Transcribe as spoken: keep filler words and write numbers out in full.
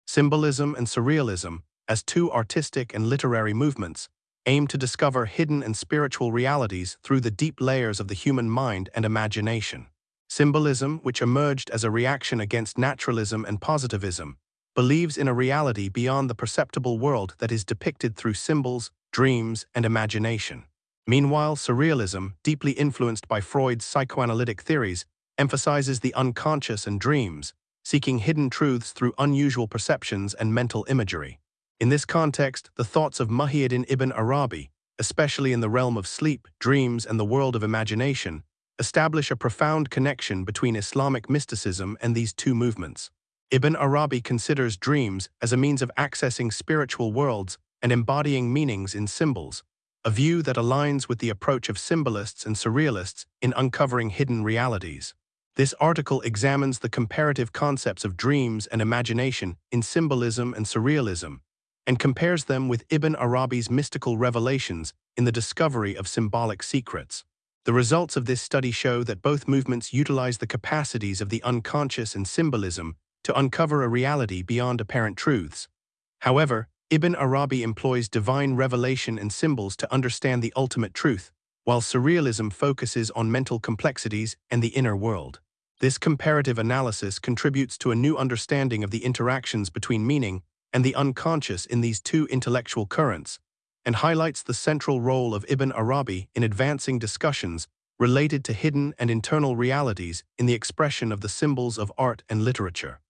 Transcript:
Symbolism and surrealism, as two artistic and literary movements, aim to discover hidden and spiritual realities through the deep layers of the human mind and imagination. Symbolism, which emerged as a reaction against naturalism and positivism, believes in a reality beyond the perceptible world that is depicted through symbols, dreams, and imagination. Meanwhile, surrealism, deeply influenced by Freud's psychoanalytic theories, emphasizes the unconscious and dreams, seeking hidden truths through unusual perceptions and mental imagery. In this context, the thoughts of Muhyiddin ibn Arabi, especially in the realm of sleep, dreams, and the world of imagination, establish a profound connection between Islamic mysticism and these two movements. Ibn Arabi considers dreams as a means of accessing spiritual worlds and embodying meanings in symbols, a view that aligns with the approach of symbolists and surrealists in uncovering hidden realities. This article examines the comparative concepts of dreams and imagination in symbolism and surrealism, and compares them with Ibn Arabi's mystical revelations in the discovery of symbolic secrets. The results of this study show that both movements utilize the capacities of the unconscious and symbolism to uncover a reality beyond apparent truths. However, Ibn Arabi employs divine revelation and symbols to understand the ultimate truth, while surrealism focuses on mental complexities and the inner world. This comparative analysis contributes to a new understanding of the interactions between meaning and the unconscious in these two intellectual currents, and highlights the central role of Ibn Arabi in advancing discussions related to hidden and internal realities in the expression of the symbols of art and literature.